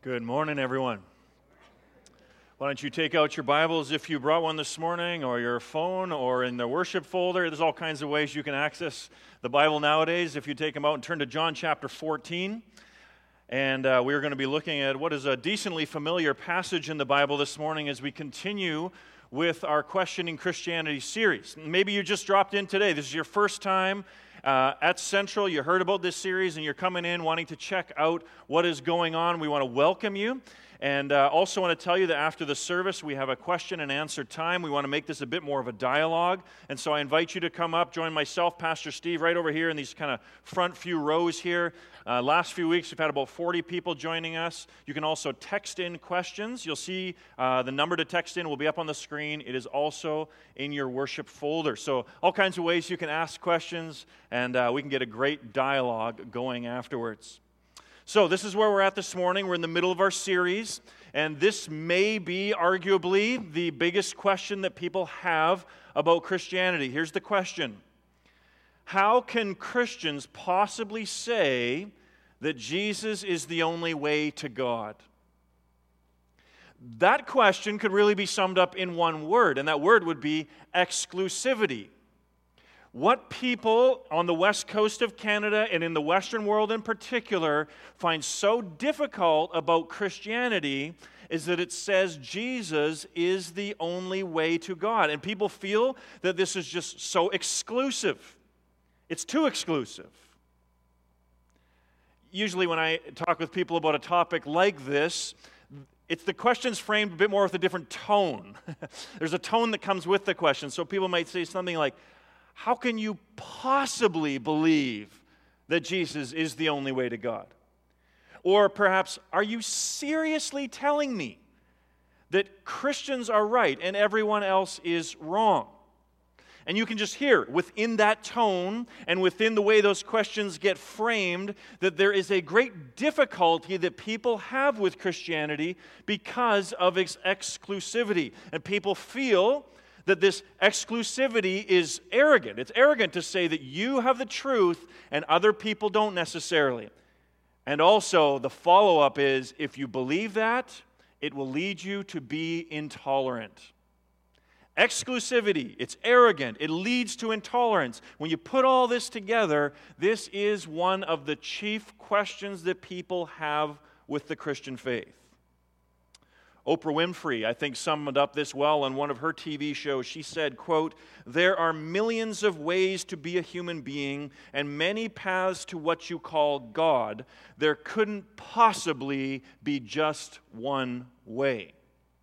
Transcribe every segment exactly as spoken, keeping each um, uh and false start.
Good morning, everyone. Why don't you take out your Bibles if you brought one this morning, or your phone, or in the worship folder. There's all kinds of ways you can access the Bible nowadays. If you take them out and turn to John chapter fourteen, and uh, we're going to be looking at what is a decently familiar passage in the Bible this morning as we continue with our Questioning Christianity series. Maybe you just dropped in today. This is your first time Uh, at Central. You heard about this series and you're coming in wanting to check out what is going on. We want to welcome you, and uh, also want to tell you that after the service we have a question and answer time. We want to make this a bit more of a dialogue, and so I invite you to come up, join myself, Pastor Steve, right over here in these kind of front few rows here. Uh, last few weeks we've had about forty people joining us. You can also text in questions. You'll see uh, the number to text in will be up on the screen. It is also in your worship folder. So all kinds of ways you can ask questions, and uh, we can get a great dialogue going afterwards. So this is where we're at this morning. We're in the middle of our series, and this may be arguably the biggest question that people have about Christianity. Here's the question: how can Christians possibly say that Jesus is the only way to God? That question could really be summed up in one word, and that word would be exclusivity. What people on the west coast of Canada and in the Western world in particular find so difficult about Christianity is that it says Jesus is the only way to God. And people feel that this is just so exclusive. It's too exclusive. Usually when I talk with people about a topic like this, it's the question's framed a bit more with a different tone. There's a tone that comes with the question. So people might say something like, how can you possibly believe that Jesus is the only way to God? Or perhaps, are you seriously telling me that Christians are right and everyone else is wrong? And you can just hear within that tone and within the way those questions get framed that there is a great difficulty that people have with Christianity because of its exclusivity. And people feel that this exclusivity is arrogant. It's arrogant to say that you have the truth and other people don't necessarily. And also, the follow-up is, if you believe that, it will lead you to be intolerant. Exclusivity, it's arrogant, it leads to intolerance. When you put all this together, this is one of the chief questions that people have with the Christian faith. Oprah Winfrey, I think, summed up this well on one of her T V shows. She said, quote, "There are millions of ways to be a human being and many paths to what you call God. There couldn't possibly be just one way."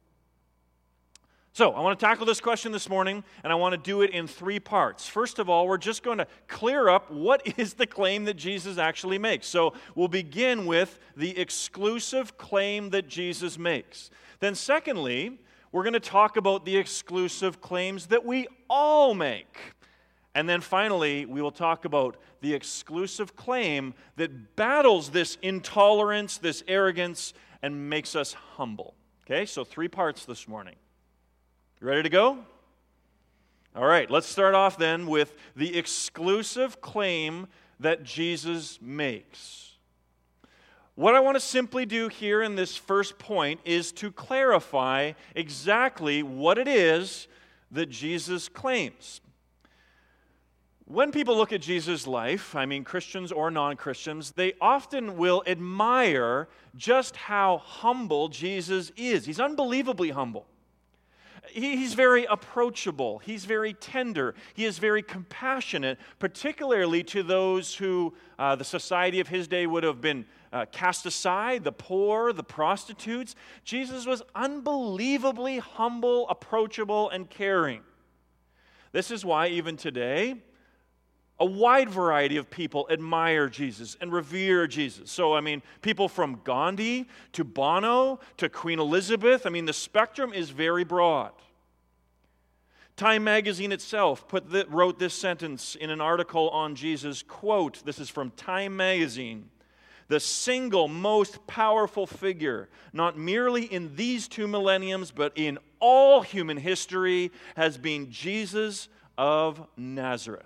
So, I want to tackle this question this morning, and I want to do it in three parts. First of all, we're just going to clear up what is the claim that Jesus actually makes. So, we'll begin with the exclusive claim that Jesus makes. Then secondly, we're going to talk about the exclusive claims that we all make. And then finally, we will talk about the exclusive claim that battles this intolerance, this arrogance, and makes us humble. Okay, so three parts this morning. You ready to go? All right, let's start off then with the exclusive claim that Jesus makes. What I want to simply do here in this first point is to clarify exactly what it is that Jesus claims. When people look at Jesus' life, I mean Christians or non-Christians, they often will admire just how humble Jesus is. He's unbelievably humble. He's very approachable. He's very tender. He is very compassionate, particularly to those who uh, the society of his day would have been uh, cast aside, the poor, the prostitutes. Jesus was unbelievably humble, approachable, and caring. This is why even today, a wide variety of people admire Jesus and revere Jesus. So, I mean, people from Gandhi to Bono to Queen Elizabeth, I mean, the spectrum is very broad. Time magazine itself put the, wrote this sentence in an article on Jesus, quote, this is from Time magazine, "The single most powerful figure, not merely in these two millenniums, but in all human history, has been Jesus of Nazareth."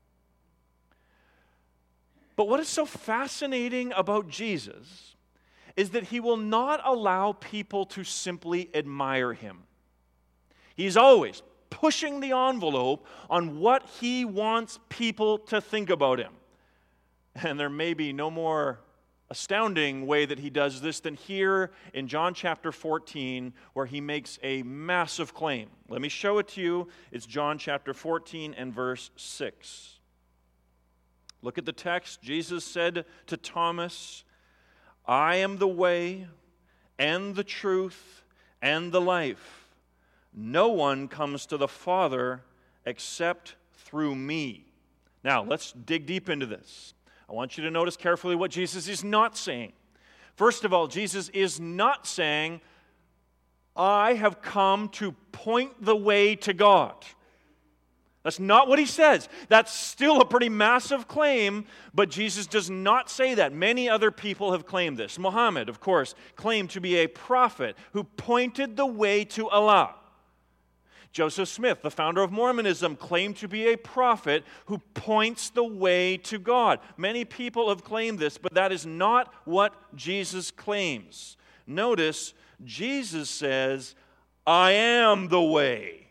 But what is so fascinating about Jesus is that he will not allow people to simply admire him. He's always pushing the envelope on what he wants people to think about him. And there may be no more astounding way that he does this than here in John chapter fourteen, where he makes a massive claim. Let me show it to you. It's John chapter fourteen and verse six. Look at the text. Jesus said to Thomas, I am the way and the truth and the life. No one comes to the Father except through me. Now, let's dig deep into this. I want you to notice carefully what Jesus is not saying. First of all, Jesus is not saying, I have come to point the way to God. That's not what he says. That's still a pretty massive claim, but Jesus does not say that. Many other people have claimed this. Muhammad, of course, claimed to be a prophet who pointed the way to Allah. Joseph Smith, the founder of Mormonism, claimed to be a prophet who points the way to God. Many people have claimed this, but that is not what Jesus claims. Notice, Jesus says, I am the way.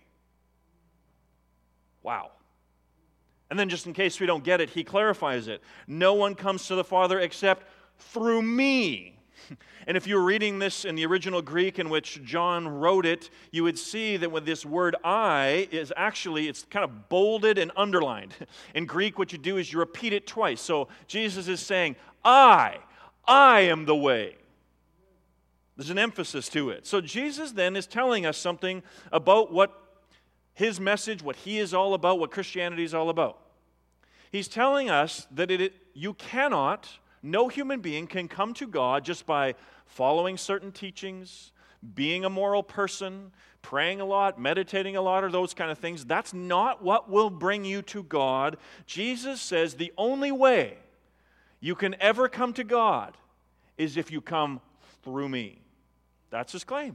Wow. And then just in case we don't get it, he clarifies it. No one comes to the Father except through me. And if you were reading this in the original Greek in which John wrote it, you would see that with this word I is actually, it's kind of bolded and underlined. In Greek, what you do is you repeat it twice. So Jesus is saying, I, I am the way. There's an emphasis to it. So Jesus then is telling us something about what his message, what he is all about, what Christianity is all about. He's telling us that it, you cannot, no human being can come to God just by following certain teachings, being a moral person, praying a lot, meditating a lot, or those kind of things. That's not what will bring you to God. Jesus says the only way you can ever come to God is if you come through me. That's his claim.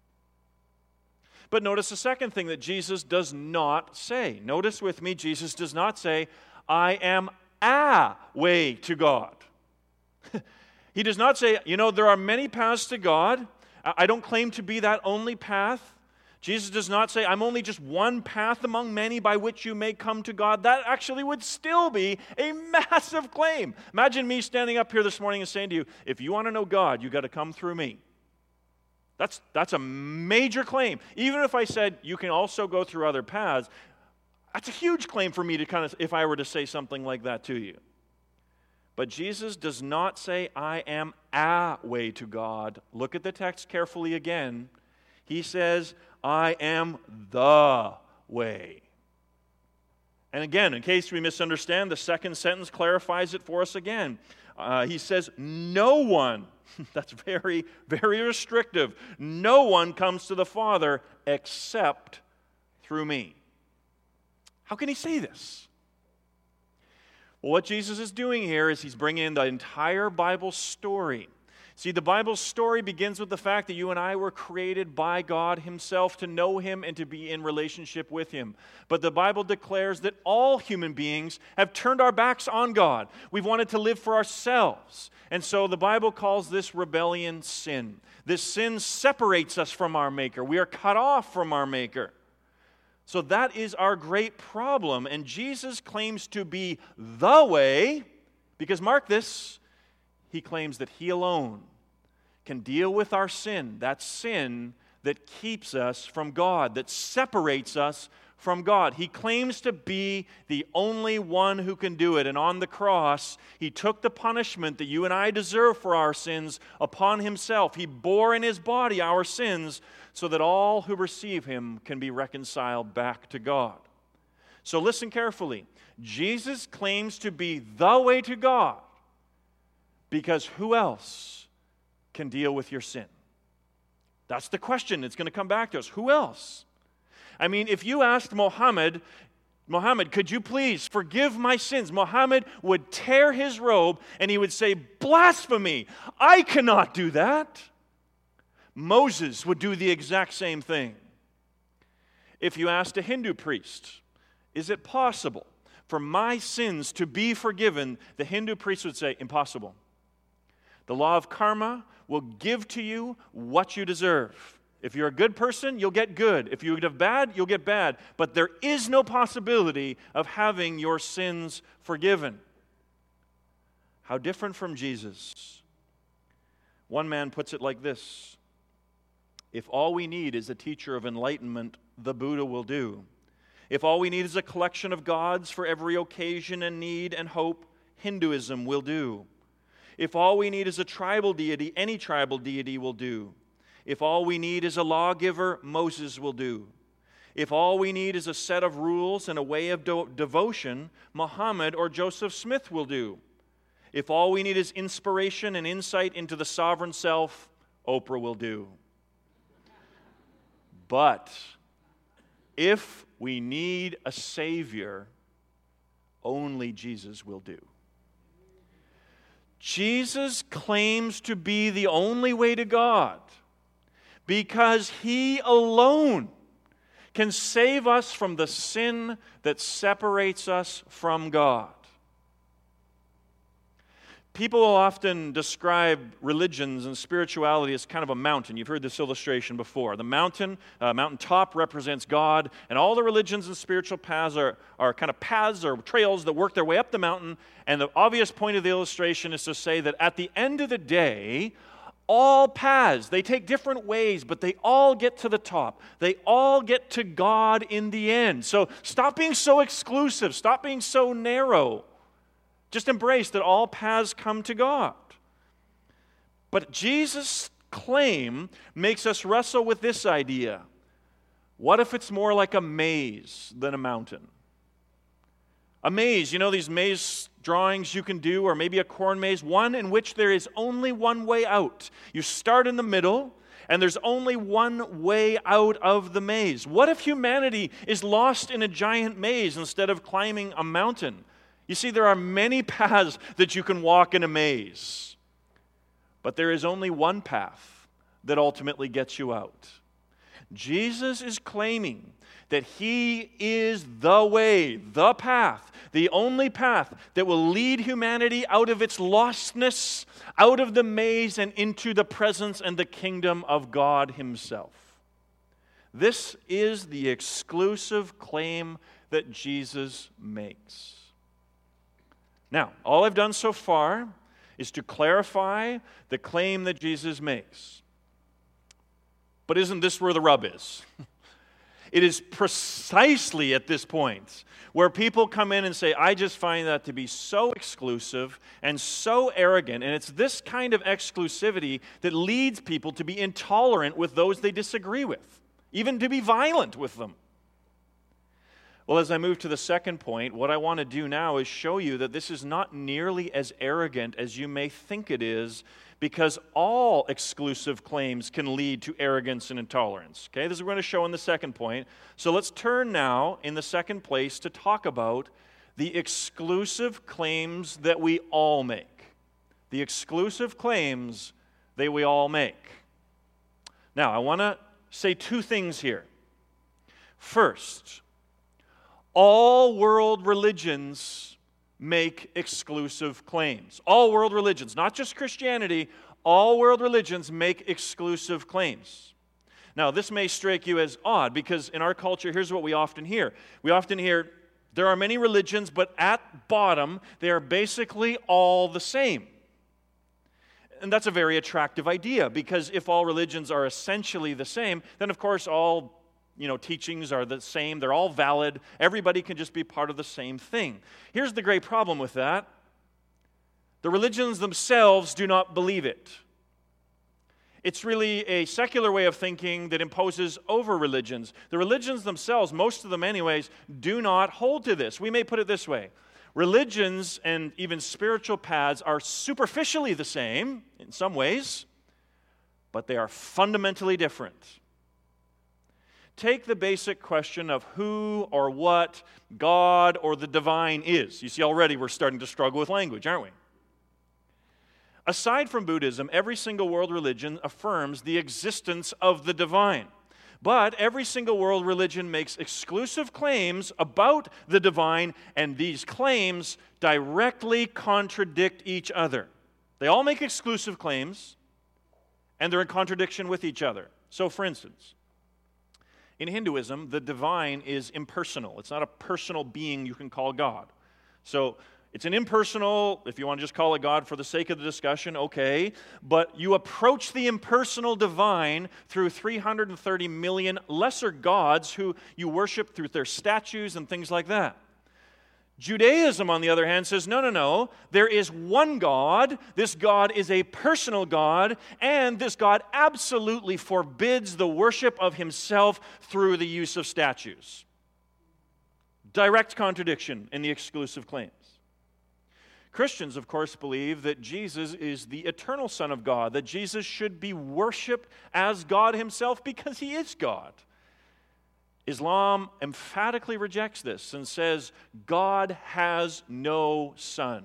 But notice the second thing that Jesus does not say. Notice with me, Jesus does not say, I am a way to God. He does not say, you know, there are many paths to God. I don't claim to be that only path. Jesus does not say, I'm only just one path among many by which you may come to God. That actually would still be a massive claim. Imagine me standing up here this morning and saying to you, if you want to know God, you've got to come through me. That's, that's a major claim. Even if I said you can also go through other paths, that's a huge claim for me to kind of, if I were to say something like that to you. But Jesus does not say, I am a way to God. Look at the text carefully again. He says, I am the way. And again, in case we misunderstand, the second sentence clarifies it for us again. Uh, he says, no one, that's very, very restrictive, no one comes to the Father except through me. How can he say this? Well, what Jesus is doing here is he's bringing in the entire Bible story. See, the Bible story begins with the fact that you and I were created by God himself to know him and to be in relationship with him. But the Bible declares that all human beings have turned our backs on God. We've wanted to live for ourselves. And so the Bible calls this rebellion sin. This sin separates us from our Maker. We are cut off from our Maker. So that is our great problem. And Jesus claims to be the way, because mark this, he claims that he alone can deal with our sin, that sin that keeps us from God, that separates us from God. He claims to be the only one who can do it. And on the cross, he took the punishment that you and I deserve for our sins upon himself. He bore in his body our sins so that all who receive him can be reconciled back to God. So listen carefully. Jesus claims to be the way to God because who else can deal with your sin? That's the question. It's going to come back to us. Who else? I mean, if you asked Muhammad, Muhammad, could you please forgive my sins? Muhammad would tear his robe and he would say, blasphemy! I cannot do that. Moses would do the exact same thing. If you asked a Hindu priest, is it possible for my sins to be forgiven? The Hindu priest would say, impossible. The law of karma will give to you what you deserve. If you're a good person, you'll get good. If you have bad, you'll get bad. But there is no possibility of having your sins forgiven. How different from Jesus. One man puts it like this: if all we need is a teacher of enlightenment, the Buddha will do. If all we need is a collection of gods for every occasion and need and hope, Hinduism will do. If all we need is a tribal deity, any tribal deity will do. If all we need is a lawgiver, Moses will do. If all we need is a set of rules and a way of do- devotion, Muhammad or Joseph Smith will do. If all we need is inspiration and insight into the sovereign self, Oprah will do. But if we need a Savior, only Jesus will do. Jesus claims to be the only way to God because He alone can save us from the sin that separates us from God. People often describe religions and spirituality as kind of a mountain. You've heard this illustration before. The mountain, uh, mountaintop represents God, and all the religions and spiritual paths are, are kind of paths or trails that work their way up the mountain. And the obvious point of the illustration is to say that at the end of the day, all paths, they take different ways, but they all get to the top. They all get to God in the end. So stop being so exclusive. Stop being so narrow. Just embrace that all paths come to God. But Jesus' claim makes us wrestle with this idea. What if it's more like a maze than a mountain? A maze, you know these maze drawings you can do, or maybe a corn maze, one in which there is only one way out. You start in the middle, and there's only one way out of the maze. What if humanity is lost in a giant maze instead of climbing a mountain? You see, there are many paths that you can walk in a maze, but there is only one path that ultimately gets you out. Jesus is claiming that He is the way, the path, the only path that will lead humanity out of its lostness, out of the maze, and into the presence and the kingdom of God Himself. This is the exclusive claim that Jesus makes. Now, all I've done so far is to clarify the claim that Jesus makes. But isn't this where the rub is? It is precisely at this point where people come in and say, I just find that to be so exclusive and so arrogant, and it's this kind of exclusivity that leads people to be intolerant with those they disagree with, even to be violent with them. Well, as I move to the second point, what I want to do now is show you that this is not nearly as arrogant as you may think it is, because all exclusive claims can lead to arrogance and intolerance. Okay, this is what we're going to show in the second point. So let's turn now, in the second place, to talk about the exclusive claims that we all make. The exclusive claims that we all make. Now, I want to say two things here. First, all world religions make exclusive claims. All world religions, not just Christianity, all world religions make exclusive claims. Now, this may strike you as odd, because in our culture, here's what we often hear. We often hear, there are many religions, but at bottom, they are basically all the same. And that's a very attractive idea, because if all religions are essentially the same, then of course all You know, teachings are the same. They're all valid. Everybody can just be part of the same thing. Here's the great problem with that. The religions themselves do not believe it. It's really a secular way of thinking that imposes over religions. The religions themselves, most of them anyways, do not hold to this. We may put it this way. Religions and even spiritual paths are superficially the same in some ways, but they are fundamentally different. Take the basic question of who or what God or the divine is. You see, already we're starting to struggle with language, aren't we? Aside from Buddhism, every single world religion affirms the existence of the divine. But every single world religion makes exclusive claims about the divine, and these claims directly contradict each other. They all make exclusive claims, and they're in contradiction with each other. So, for instance, in Hinduism, the divine is impersonal. It's not a personal being you can call God. So, it's an impersonal, if you want to just call it God for the sake of the discussion, okay. But you approach the impersonal divine through three hundred thirty million lesser gods who you worship through their statues and things like that. Judaism, on the other hand, says, no, no, no, there is one God. This God is a personal God, and this God absolutely forbids the worship of himself through the use of statues. Direct contradiction in the exclusive claims. Christians, of course, believe that Jesus is the eternal Son of God, that Jesus should be worshiped as God himself because he is God. Islam emphatically rejects this and says God has no son.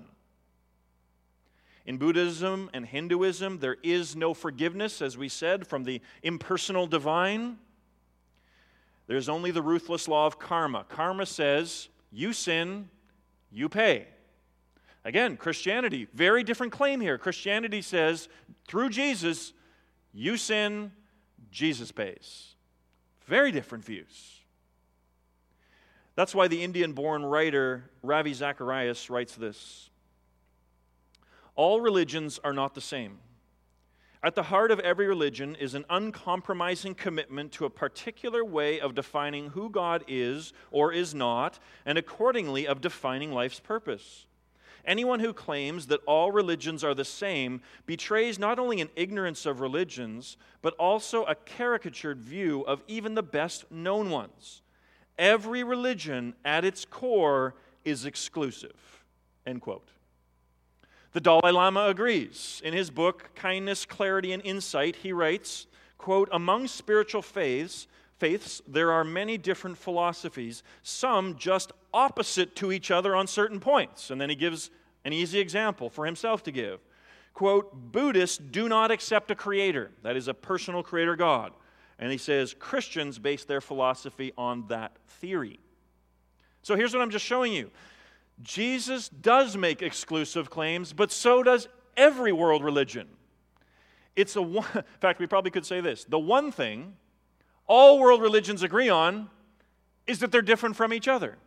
In Buddhism and Hinduism, there is no forgiveness, as we said, from the impersonal divine. There's only the ruthless law of karma. Karma says, you sin, you pay. Again, Christianity, very different claim here. Christianity says, through Jesus, you sin, Jesus pays. Very different views. That's why the Indian-born writer Ravi Zacharias writes this. All religions are not the same. At the heart of every religion is an uncompromising commitment to a particular way of defining who God is or is not, and accordingly of defining life's purpose. Anyone who claims that all religions are the same betrays not only an ignorance of religions, but also a caricatured view of even the best known ones. Every religion at its core is exclusive. End quote. The Dalai Lama agrees. In his book, Kindness, Clarity, and Insight, he writes, quote, among spiritual faiths, faiths, there are many different philosophies, some just opposite to each other on certain points. And then he gives an easy example for himself to give. Quote, Buddhists do not accept a creator, that is a personal creator God. And he says Christians base their philosophy on that theory. So here's what I'm just showing you. Jesus does make exclusive claims, but so does every world religion. It's a one, in fact, we probably could say this. The one thing all world religions agree on is that they're different from each other.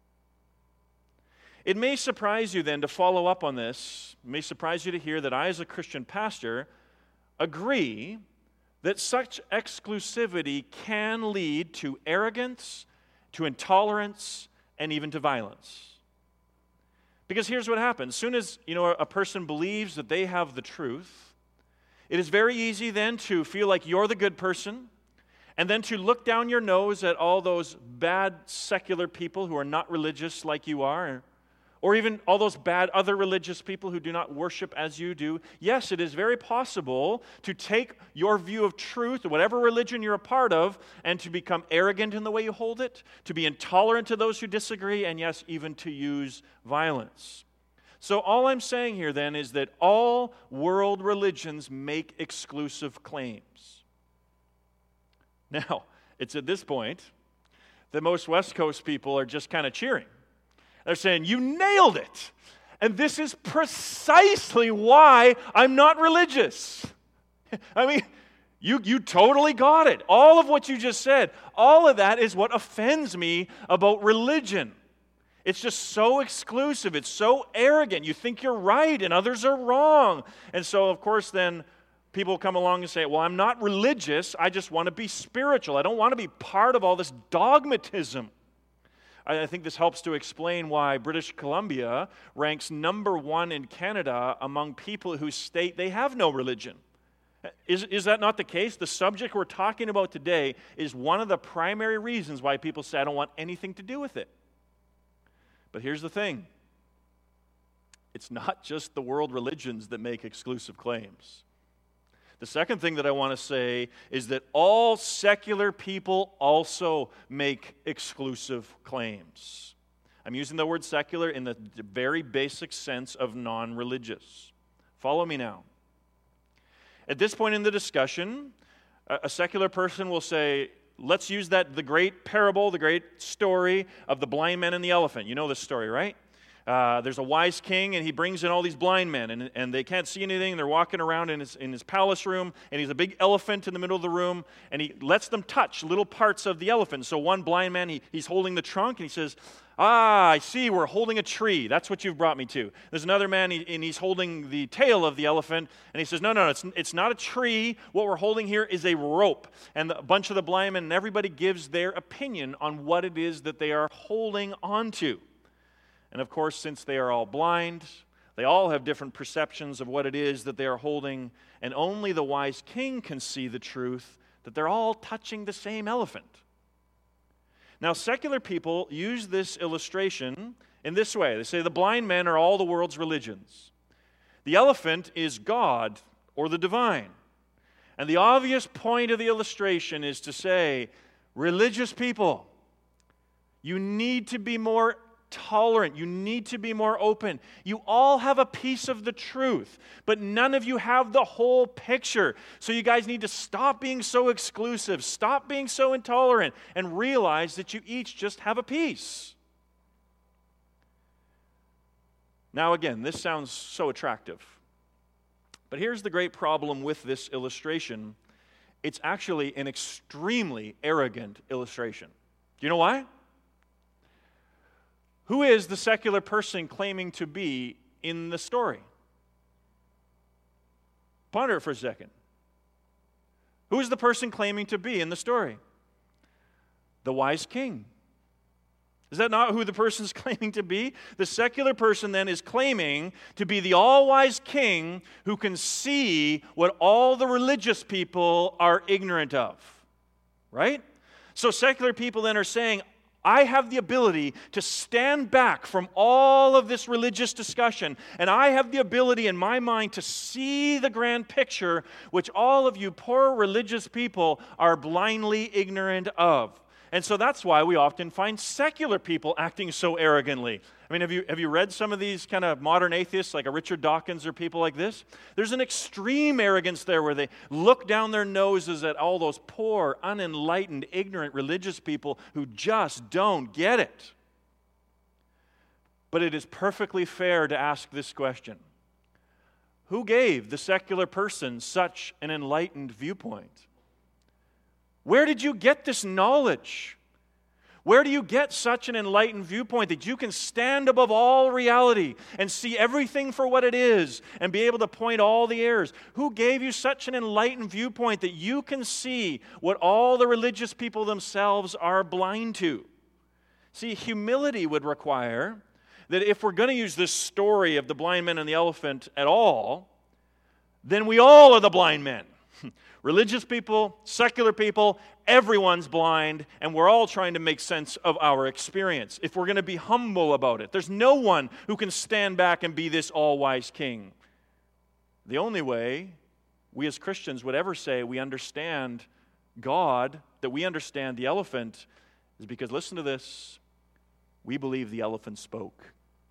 It may surprise you then to follow up on this, it may surprise you to hear that I as a Christian pastor agree that such exclusivity can lead to arrogance, to intolerance, and even to violence. Because here's what happens. As soon as, you know, a person believes that they have the truth, it is very easy then to feel like you're the good person, and then to look down your nose at all those bad secular people who are not religious like you are, or even all those bad other religious people who do not worship as you do. Yes, it is very possible to take your view of truth, whatever religion you're a part of, and to become arrogant in the way you hold it, to be intolerant to those who disagree, and yes, even to use violence. So all I'm saying here then is that all world religions make exclusive claims. Now, it's at this point that most West Coast people are just kind of cheering. They're saying, you nailed it. And this is precisely why I'm not religious. I mean, you, you totally got it. All of what you just said, all of that is what offends me about religion. It's just so exclusive. It's so arrogant. You think you're right and others are wrong. And so, of course, then people come along and say, well, I'm not religious. I just want to be spiritual. I don't want to be part of all this dogmatism. I think this helps to explain why British Columbia ranks number one in Canada among people who state they have no religion. Is, is that not the case? The subject we're talking about today is one of the primary reasons why people say, I don't want anything to do with it. But here's the thing. It's not just the world religions that make exclusive claims. The second thing that I want to say is that all secular people also make exclusive claims. I'm using the word secular in the very basic sense of non-religious. Follow me now. At this point in the discussion, a secular person will say, let's use that, the great parable, the great story of the blind man and the elephant. You know this story, right? Uh, there's a wise king, and he brings in all these blind men, and, and they can't see anything. They're walking around in his, in his palace room, and he's a big elephant in the middle of the room, and he lets them touch little parts of the elephant. So one blind man, he, he's holding the trunk, and he says, ah, I see, we're holding a tree. That's what you've brought me to. There's another man, he, and he's holding the tail of the elephant, and he says, no, no, it's, it's not a tree. What we're holding here is a rope. And the, a bunch of the blind men, and everybody gives their opinion on what it is that they are holding onto. And of course, since they are all blind, they all have different perceptions of what it is that they are holding, and only the wise king can see the truth that they're all touching the same elephant. Now, secular people use this illustration in this way. They say the blind men are all the world's religions. The elephant is God or the divine. And the obvious point of the illustration is to say, religious people, you need to be more tolerant. You need to be more open. You all have a piece of the truth, but none of you have the whole picture. So you guys need to stop being so exclusive, stop being so intolerant, and realize that you each just have a piece. Now again, this sounds so attractive, but here's the great problem with this illustration. It's actually an extremely arrogant illustration. Do you know why? Who is the secular person claiming to be in the story? Ponder it for a second. Who is the person claiming to be in the story? The wise king. Is that not who the person is claiming to be? The secular person then is claiming to be the all-wise king who can see what all the religious people are ignorant of. Right? So secular people then are saying, I have the ability to stand back from all of this religious discussion, and I have the ability in my mind to see the grand picture which all of you poor religious people are blindly ignorant of. And so that's why we often find secular people acting so arrogantly. I mean, have you, have you read some of these kind of modern atheists, like a Richard Dawkins or people like this? There's an extreme arrogance there where they look down their noses at all those poor, unenlightened, ignorant religious people who just don't get it. But it is perfectly fair to ask this question. Who gave the secular person such an enlightened viewpoint? Where did you get this knowledge? Where do you get such an enlightened viewpoint that you can stand above all reality and see everything for what it is and be able to point all the errors? Who gave you such an enlightened viewpoint that you can see what all the religious people themselves are blind to? See, humility would require that if we're going to use this story of the blind men and the elephant at all, then we all are the blind men. Religious people, secular people, everyone's blind, and we're all trying to make sense of our experience. If we're going to be humble about it, there's no one who can stand back and be this all-wise king. The only way we as Christians would ever say we understand God, that we understand the elephant, is because, listen to this, we believe the elephant spoke.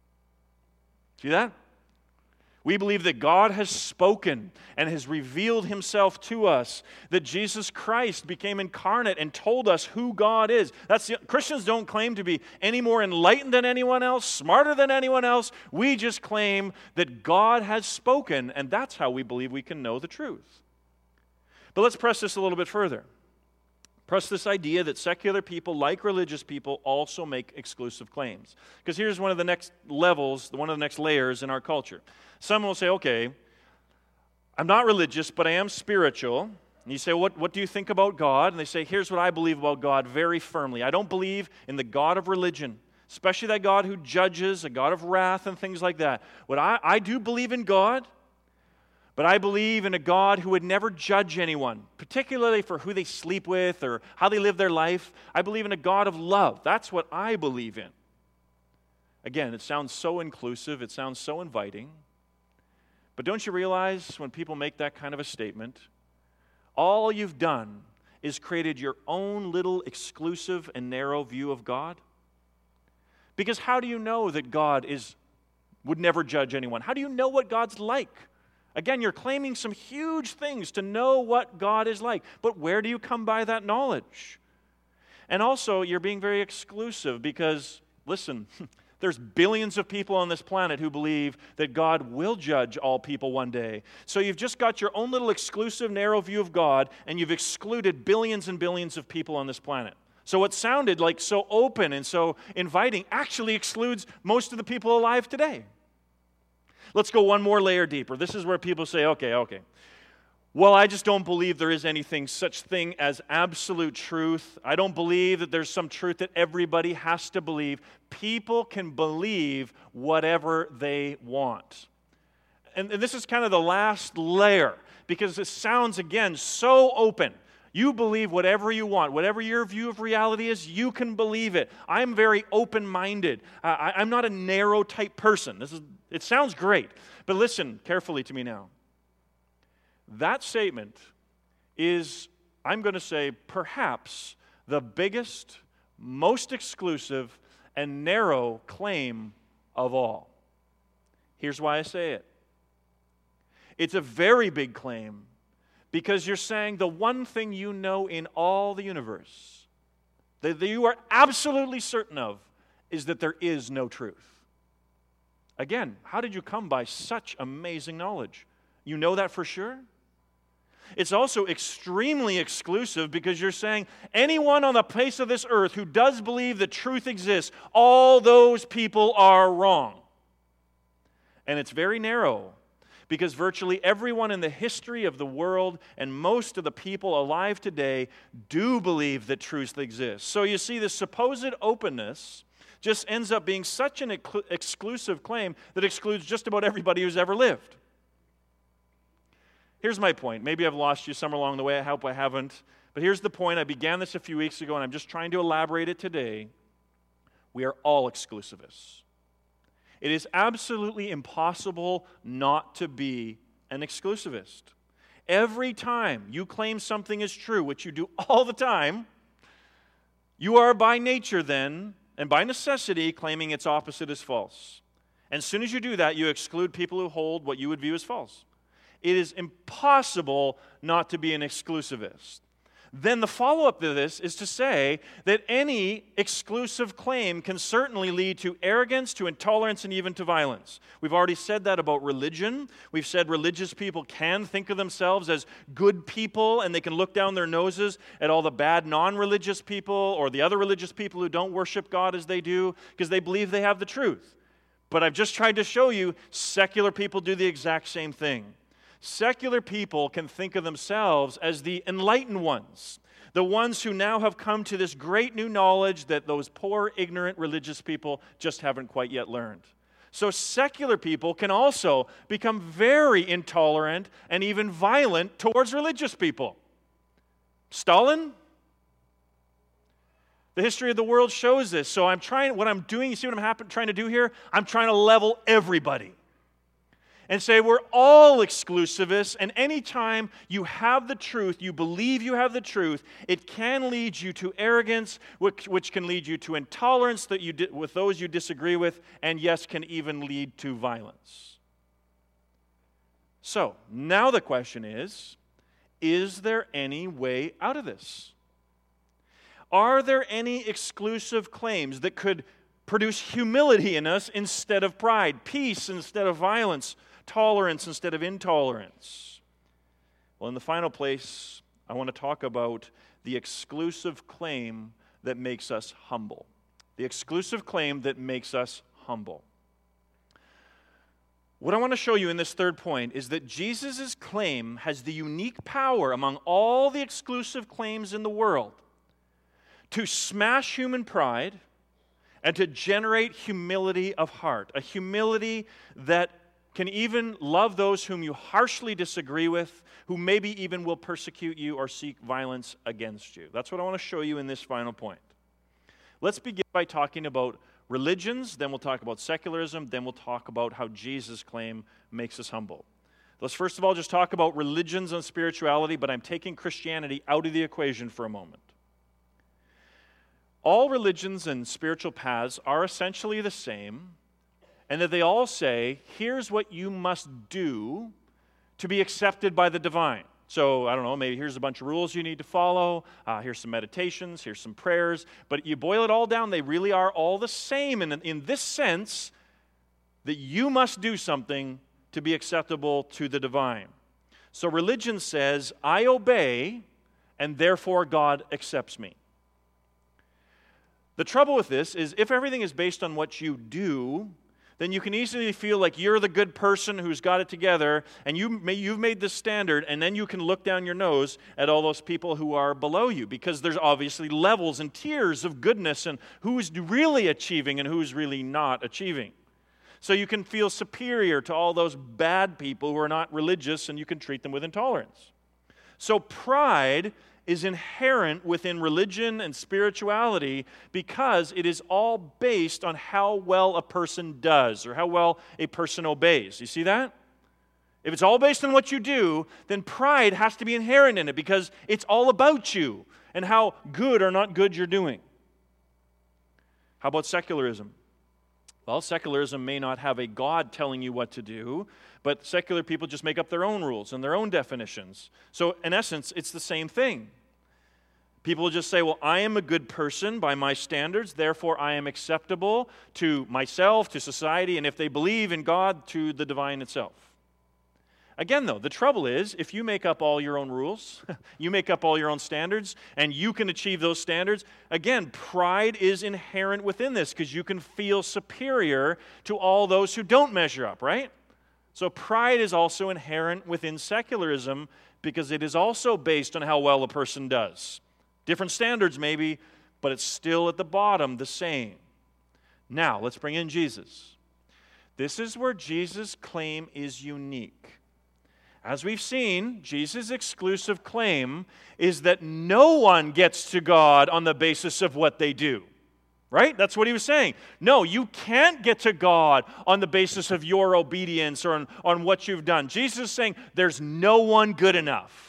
See that? We believe that God has spoken and has revealed himself to us, that Jesus Christ became incarnate and told us who God is. That's the, Christians don't claim to be any more enlightened than anyone else, smarter than anyone else. We just claim that God has spoken, and that's how we believe we can know the truth. But let's press this a little bit further. Press this idea that secular people, like religious people, also make exclusive claims. Because here's one of the next levels, one of the next layers in our culture. Some will say, okay, I'm not religious, but I am spiritual. And you say, what, what do you think about God? And they say, here's what I believe about God very firmly. I don't believe in the God of religion, especially that God who judges, a God of wrath and things like that. What I, I do believe in God, but I believe in a God who would never judge anyone, particularly for who they sleep with or how they live their life. I believe in a God of love. That's what I believe in. Again, it sounds so inclusive. It sounds so inviting. But don't you realize when people make that kind of a statement, all you've done is created your own little exclusive and narrow view of God? Because how do you know that God is would never judge anyone? How do you know what God's like? Again, you're claiming some huge things to know what God is like. But where do you come by that knowledge? And also, you're being very exclusive because, listen, There's billions of people on this planet who believe that God will judge all people one day. So you've just got your own little exclusive, narrow view of God, and you've excluded billions and billions of people on this planet. So what sounded like so open and so inviting actually excludes most of the people alive today. Let's go one more layer deeper. This is where people say, okay, okay. Well, I just don't believe there is anything such thing as absolute truth. I don't believe that there's some truth that everybody has to believe. People can believe whatever they want. And, and this is kind of the last layer, because it sounds, again, so open. You believe whatever you want. Whatever your view of reality is, you can believe it. I'm very open-minded. Uh, I, I'm not a narrow type person. This is, it sounds great, but listen carefully to me now. That statement is, I'm going to say, perhaps the biggest, most exclusive, and narrow claim of all. Here's why I say it. It's a very big claim because you're saying the one thing you know in all the universe, that you are absolutely certain of, is that there is no truth. Again, how did you come by such amazing knowledge? You know that for sure? It's also extremely exclusive because you're saying anyone on the face of this earth who does believe that truth exists, all those people are wrong. And it's very narrow because virtually everyone in the history of the world and most of the people alive today do believe that truth exists. So you see, this supposed openness just ends up being such an ex- exclusive claim that excludes just about everybody who's ever lived. Here's my point. Maybe I've lost you somewhere along the way. I hope I haven't. But here's the point. I began this a few weeks ago, and I'm just trying to elaborate it today. We are all exclusivists. It is absolutely impossible not to be an exclusivist. Every time you claim something is true, which you do all the time, you are by nature then, and by necessity, claiming its opposite is false. And as soon as you do that, you exclude people who hold what you would view as false. It is impossible not to be an exclusivist. Then the follow-up to this is to say that any exclusive claim can certainly lead to arrogance, to intolerance, and even to violence. We've already said that about religion. We've said religious people can think of themselves as good people, and they can look down their noses at all the bad non-religious people or the other religious people who don't worship God as they do because they believe they have the truth. But I've just tried to show you secular people do the exact same thing. Secular people can think of themselves as the enlightened ones, the ones who now have come to this great new knowledge that those poor, ignorant religious people just haven't quite yet learned. So secular people can also become very intolerant and even violent towards religious people. Stalin? The history of the world shows this. So I'm trying, what I'm doing, you see what I'm happen, trying to do here? I'm trying to level everybody. And say we're all exclusivists, and anytime you have the truth, you believe you have the truth, it can lead you to arrogance, which, which can lead you to intolerance that you di- with those you disagree with, and yes, can even lead to violence. So, now the question is, is there any way out of this? Are there any exclusive claims that could produce humility in us instead of pride, peace instead of violence, tolerance instead of intolerance? Well, in the final place, I want to talk about the exclusive claim that makes us humble. The exclusive claim that makes us humble. What I want to show you in this third point is that Jesus' claim has the unique power among all the exclusive claims in the world to smash human pride and to generate humility of heart, a humility that can even love those whom you harshly disagree with, who maybe even will persecute you or seek violence against you. That's what I want to show you in this final point. Let's begin by talking about religions, then we'll talk about secularism, then we'll talk about how Jesus' claim makes us humble. Let's first of all just talk about religions and spirituality, but I'm taking Christianity out of the equation for a moment. All religions and spiritual paths are essentially the same, and that they all say, here's what you must do to be accepted by the divine. So, I don't know, maybe here's a bunch of rules you need to follow. Uh, here's some meditations. Here's some prayers. But you boil it all down, they really are all the same in, in this sense that you must do something to be acceptable to the divine. So religion says, I obey, and therefore God accepts me. The trouble with this is if everything is based on what you do, then you can easily feel like you're the good person who's got it together, and you may, you've made this standard, and then you can look down your nose at all those people who are below you, because there's obviously levels and tiers of goodness and who's really achieving and who's really not achieving. So you can feel superior to all those bad people who are not religious, and you can treat them with intolerance. So pride is inherent within religion and spirituality because it is all based on how well a person does or how well a person obeys. You see that? If it's all based on what you do, then pride has to be inherent in it because it's all about you and how good or not good you're doing. How about secularism? Well, secularism may not have a God telling you what to do, but secular people just make up their own rules and their own definitions. So, in essence, it's the same thing. People will just say, well, I am a good person by my standards, therefore I am acceptable to myself, to society, and if they believe in God, to the divine itself. Again, though, the trouble is, if you make up all your own rules, you make up all your own standards, and you can achieve those standards, again, pride is inherent within this because you can feel superior to all those who don't measure up, right? So pride is also inherent within secularism because it is also based on how well a person does. Different standards maybe, but it's still at the bottom the same. Now, let's bring in Jesus. This is where Jesus' claim is unique. As we've seen, Jesus' exclusive claim is that no one gets to God on the basis of what they do. Right? That's what he was saying. No, you can't get to God on the basis of your obedience or on, on what you've done. Jesus is saying there's no one good enough.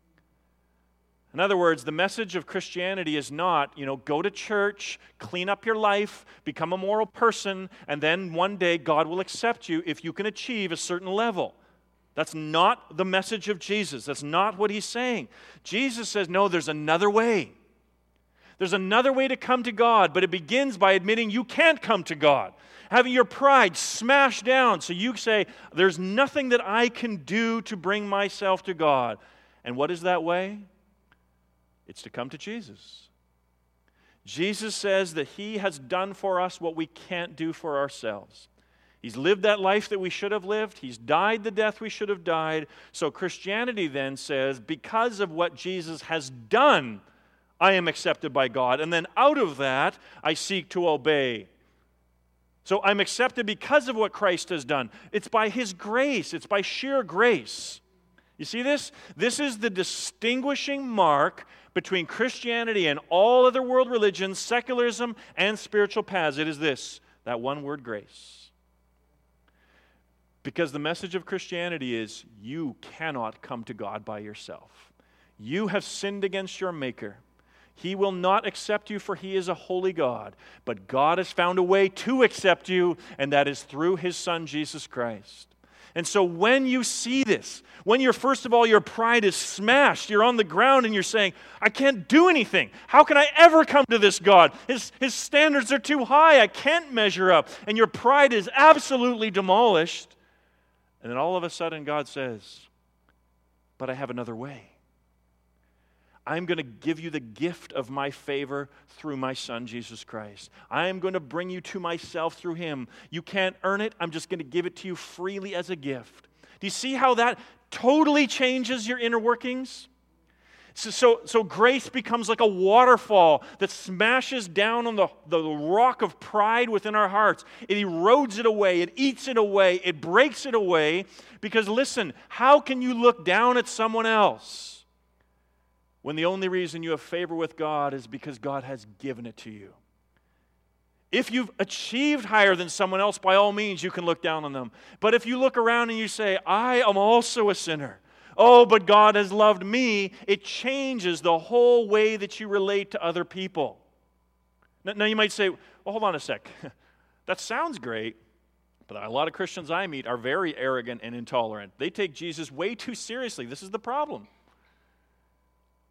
In other words, the message of Christianity is not, you know, go to church, clean up your life, become a moral person, and then one day God will accept you if you can achieve a certain level. That's not the message of Jesus. That's not what he's saying. Jesus says, no, there's another way. There's another way to come to God, but it begins by admitting you can't come to God. Having your pride smashed down so you say, there's nothing that I can do to bring myself to God. And what is that way? It's to come to Jesus. Jesus says that he has done for us what we can't do for ourselves. He's lived that life that we should have lived. He's died the death we should have died. So Christianity then says, because of what Jesus has done, I am accepted by God. And then out of that, I seek to obey. So I'm accepted because of what Christ has done. It's by his grace. It's by sheer grace. You see this? This is the distinguishing mark between Christianity and all other world religions, secularism, and spiritual paths. It is this, that one word, grace. Because the message of Christianity is you cannot come to God by yourself. You have sinned against your Maker. He will not accept you, for he is a holy God. But God has found a way to accept you, and that is through his Son, Jesus Christ. And so when you see this, when you're, first of all, your pride is smashed, you're on the ground and you're saying, I can't do anything. How can I ever come to this God? His, his standards are too high. I can't measure up. And your pride is absolutely demolished. And then all of a sudden God says, but I have another way. I'm going to give you the gift of my favor through my Son, Jesus Christ. I am going to bring you to myself through him. You can't earn it. I'm just going to give it to you freely as a gift. Do you see how that totally changes your inner workings? So, so, so grace becomes like a waterfall that smashes down on the, the rock of pride within our hearts. It erodes it away. It eats it away. It breaks it away. Because listen, how can you look down at someone else when the only reason you have favor with God is because God has given it to you? If you've achieved higher than someone else, by all means, you can look down on them. But if you look around and you say, I am also a sinner, oh, but God has loved me, it changes the whole way that you relate to other people. Now you might say, well, hold on a sec. That sounds great, but a lot of Christians I meet are very arrogant and intolerant. They take Jesus way too seriously. This is the problem.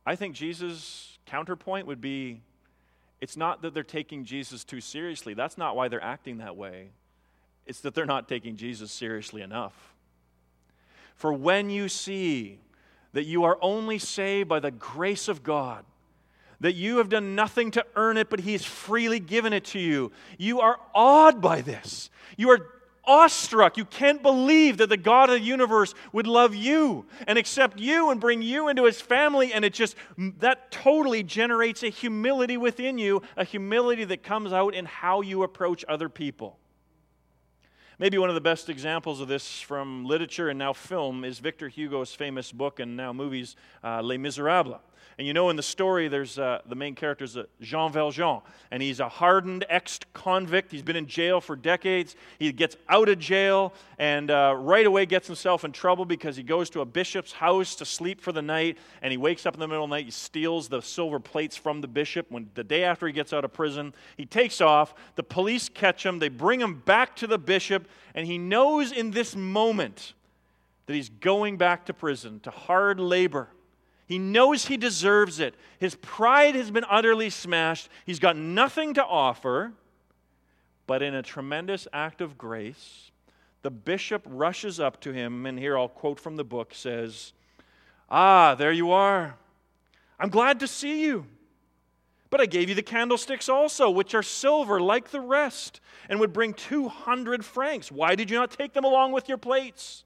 I think Jesus' counterpoint would be, it's not that they're taking Jesus too seriously. That's not why they're acting that way. It's that they're not taking Jesus seriously enough. For when you see that you are only saved by the grace of God, that you have done nothing to earn it, but He has freely given it to you, you are awed by this. You are awestruck. You can't believe that the God of the universe would love you and accept you and bring you into His family, and it just, that totally generates a humility within you, a humility that comes out in how you approach other people. Maybe one of the best examples of this from literature and now film is Victor Hugo's famous book and now movies, uh, Les Miserables. And you know, in the story, there's uh, the main character is uh, Jean Valjean, and he's a hardened ex-convict. He's been in jail for decades. He gets out of jail and uh, right away gets himself in trouble because he goes to a bishop's house to sleep for the night, and he wakes up in the middle of the night. He steals the silver plates from the bishop. When the day after he gets out of prison, he takes off. The police catch him. They bring him back to the bishop, and he knows in this moment that he's going back to prison, to hard labor. He knows he deserves it. His pride has been utterly smashed. He's got nothing to offer. But in a tremendous act of grace, the bishop rushes up to him, and here I'll quote from the book, says, "Ah, there you are. I'm glad to see you. But I gave you the candlesticks also, which are silver like the rest, and would bring two hundred francs. Why did you not take them along with your plates?"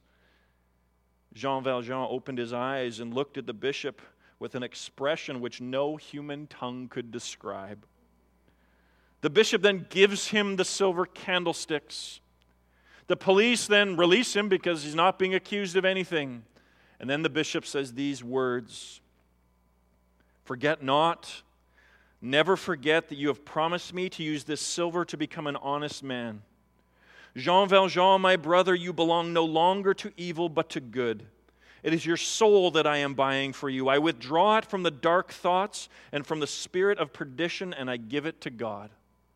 Jean Valjean opened his eyes and looked at the bishop with an expression which no human tongue could describe. The bishop then gives him the silver candlesticks. The police then release him because he's not being accused of anything. And then the bishop says these words, "Forget not, never forget that you have promised me to use this silver to become an honest man. Jean Valjean, my brother, you belong no longer to evil but to good. It is your soul that I am buying for you. I withdraw it from the dark thoughts and from the spirit of perdition, and I give it to God."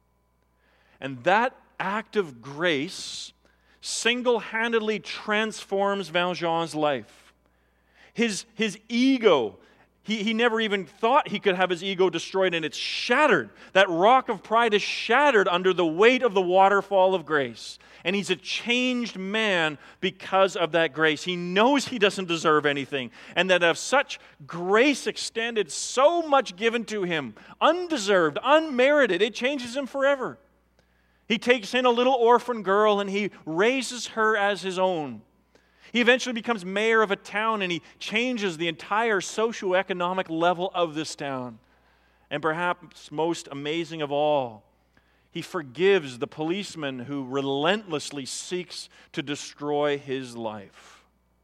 And that act of grace single-handedly transforms Valjean's life. His, his ego, He, he never even thought he could have his ego destroyed, and it's shattered. That rock of pride is shattered under the weight of the waterfall of grace. And he's a changed man because of that grace. He knows he doesn't deserve anything, and that of such grace extended, so much given to him, undeserved, unmerited, it changes him forever. He takes in a little orphan girl, and he raises her as his own. He eventually becomes mayor of a town, and he changes the entire socioeconomic level of this town. And perhaps most amazing of all, he forgives the policeman who relentlessly seeks to destroy his life.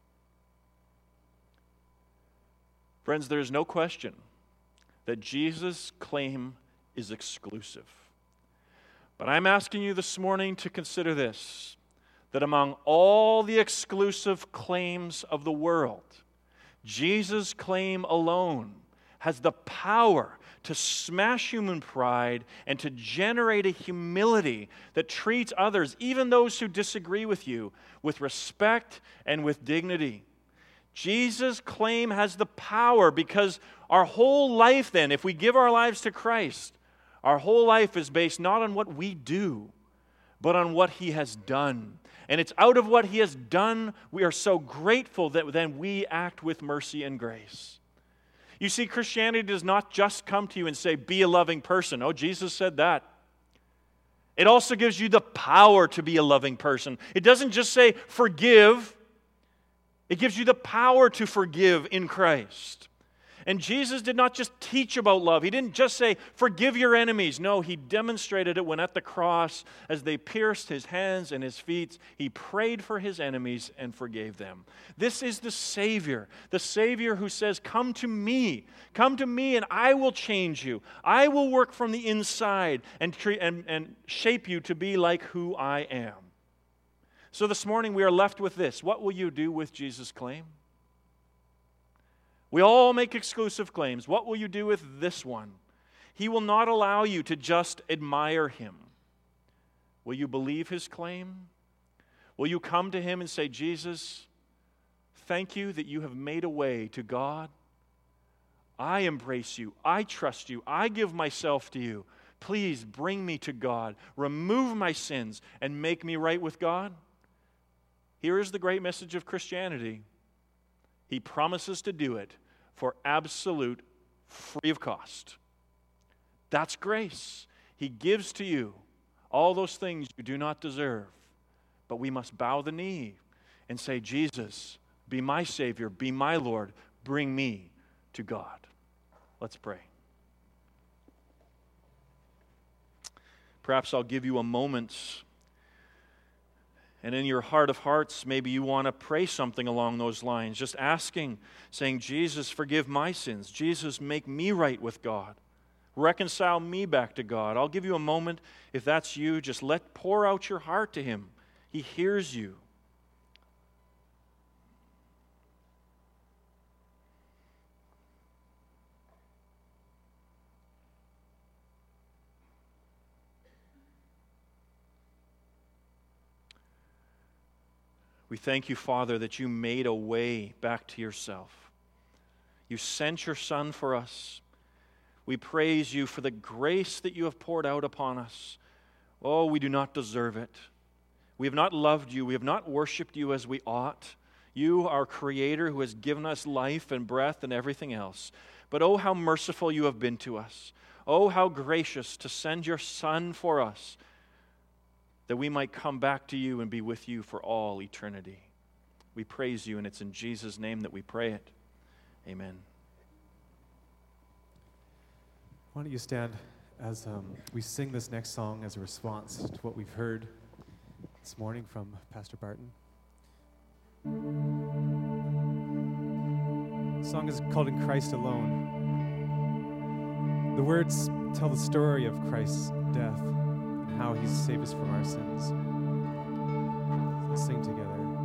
Friends, there is no question that Jesus' claim is exclusive. But I'm asking you this morning to consider this, that among all the exclusive claims of the world, Jesus' claim alone has the power to smash human pride and to generate a humility that treats others, even those who disagree with you, with respect and with dignity. Jesus' claim has the power because our whole life then, if we give our lives to Christ, our whole life is based not on what we do, but on what He has done. And it's out of what He has done, we are so grateful that then we act with mercy and grace. You see, Christianity does not just come to you and say, be a loving person. Oh, Jesus said that. It also gives you the power to be a loving person. It doesn't just say, forgive. It gives you the power to forgive in Christ. And Jesus did not just teach about love. He didn't just say, forgive your enemies. No, He demonstrated it when at the cross, as they pierced His hands and His feet, He prayed for His enemies and forgave them. This is the Savior, the Savior who says, come to me. Come to me and I will change you. I will work from the inside and, treat, and, and shape you to be like who I am. So this morning we are left with this. What will you do with Jesus' claim? We all make exclusive claims. What will you do with this one? He will not allow you to just admire Him. Will you believe His claim? Will you come to Him and say, Jesus, thank you that you have made a way to God. I embrace you. I trust you. I give myself to you. Please bring me to God. Remove my sins and make me right with God. Here is the great message of Christianity. He promises to do it for absolute free of cost. That's grace. He gives to you all those things you do not deserve. But we must bow the knee and say, Jesus, be my Savior, be my Lord, bring me to God. Let's pray. Perhaps I'll give you a moment, and in your heart of hearts, maybe you want to pray something along those lines, just asking, saying, Jesus, forgive my sins. Jesus, make me right with God. Reconcile me back to God. I'll give you a moment. If that's you, just let pour out your heart to Him. He hears you. We thank you, Father, that you made a way back to yourself. You sent your Son for us. We praise you for the grace that you have poured out upon us. Oh, we do not deserve it. We have not loved you. We have not worshiped you as we ought. You, our Creator, who has given us life and breath and everything else. But oh, how merciful you have been to us. Oh, how gracious to send your Son for us, that we might come back to you and be with you for all eternity. We praise you, and it's in Jesus' name that we pray it. Amen. Why don't you stand as um, we sing this next song as a response to what we've heard this morning from Pastor Barton. The song is called In Christ Alone. The words tell the story of Christ's death and how He's saved us from our sins. Let's sing together.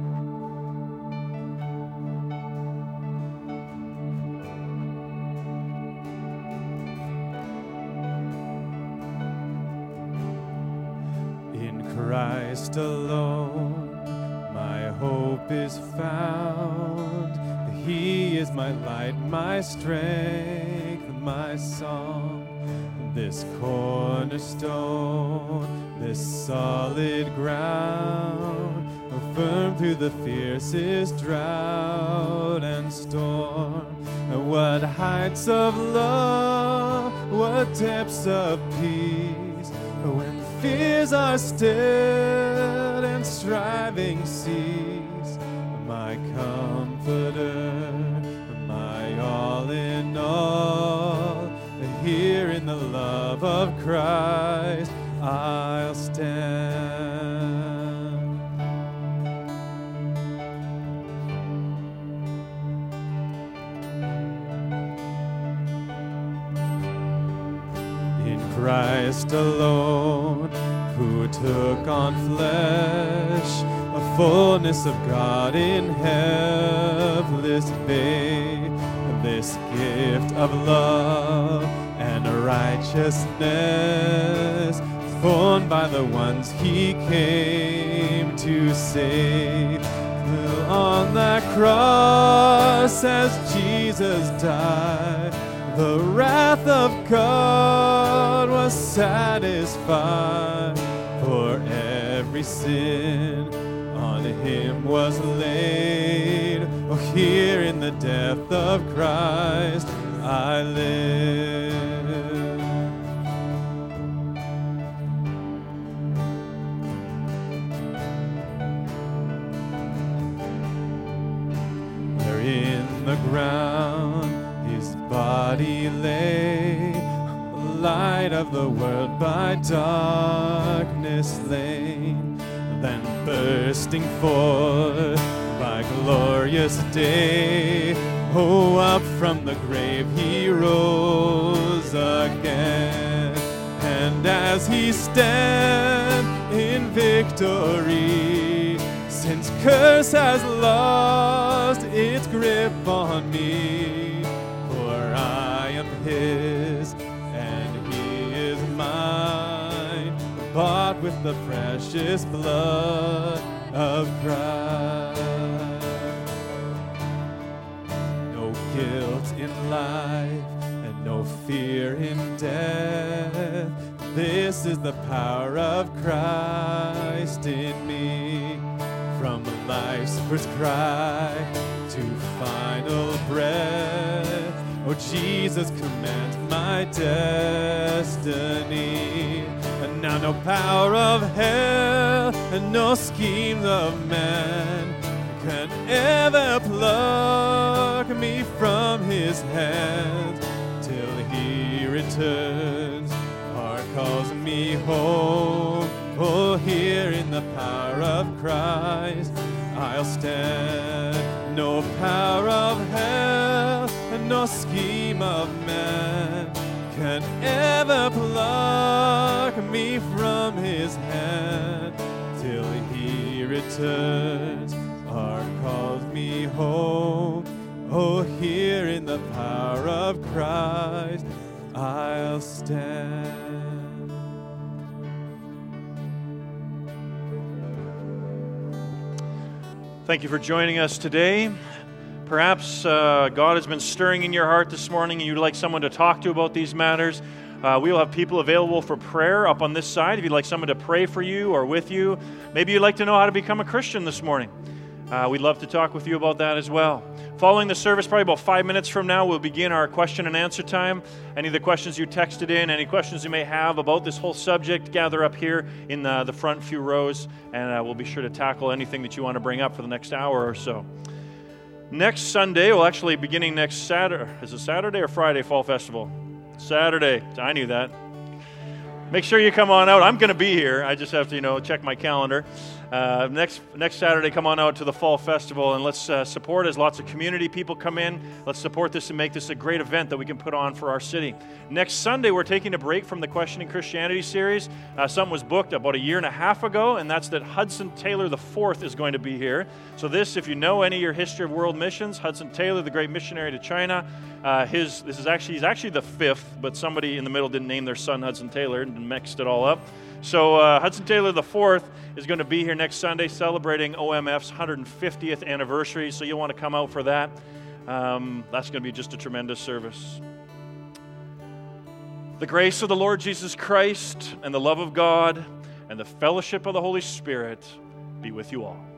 Christ alone, my hope is found. He is my light, my strength, my song. This cornerstone, this solid ground, firm through the fiercest drought and storm. And what heights of love, what depths of peace, when fears are stilled and striving cease. My comforter, my all in all, here in the love of Christ I'll stand. In Christ alone, who took on flesh, a fullness of God in helpless babe, this gift of love and righteousness, borne by the ones He came to save. Till on that cross as Jesus died, the wrath of God was satisfied. For every sin on Him was laid. Oh, here in the death of Christ I live. There in the ground His body lay, light of the world by darkness slain, then bursting forth by glorious day, oh, up from the grave He rose again. And as He stands in victory, since curse has lost its grip on me, for I am His, bought with the precious blood of Christ. No guilt command in life and no fear in death. This is the power of Christ in me. From life's first cry to final breath, oh, Jesus commands my destiny. And now no power of hell and no scheme of man can ever pluck me from his hand. Till he returns, heart calls me home. Oh, here in the power of Christ I'll stand. No power of hell and no scheme of man can ever pluck me from his hand. Till he returns, heart calls me home. Oh, here in the power of Christ I'll stand. Thank you for joining us today. Perhaps uh, God has been stirring in your heart this morning and you'd like someone to talk to about these matters. Uh, we will have people available for prayer up on this side if you'd like someone to pray for you or with you. Maybe you'd like to know how to become a Christian this morning. Uh, we'd love to talk with you about that as well. Following the service, probably about five minutes from now, we'll begin our question and answer time. Any of the questions you texted in, any questions you may have about this whole subject, gather up here in the, the front few rows, and uh, we'll be sure to tackle anything that you want to bring up for the next hour or so. Next Sunday, well, actually beginning next Saturday, is it Saturday or Friday, Fall Festival? Saturday. I knew that. Make sure you come on out. I'm going to be here. I just have to, you know, check my calendar. Uh, next next Saturday, come on out to the Fall Festival, and let's uh, support as lots of community people come in. Let's support this and make this a great event that we can put on for our city. Next Sunday, we're taking a break from the Questioning Christianity series. Uh, something was booked about a year and a half ago, and that's that Hudson Taylor the fourth is going to be here. So this, if you know any of your history of world missions, Hudson Taylor, the great missionary to China, uh, his this is actually he's actually the fifth, but somebody in the middle didn't name their son Hudson Taylor and mixed it all up. So uh, Hudson Taylor the fourth is going to be here next Sunday celebrating O M F's one hundred fiftieth anniversary, so you'll want to come out for that. Um, that's going to be just a tremendous service. The grace of the Lord Jesus Christ and the love of God and the fellowship of the Holy Spirit be with you all.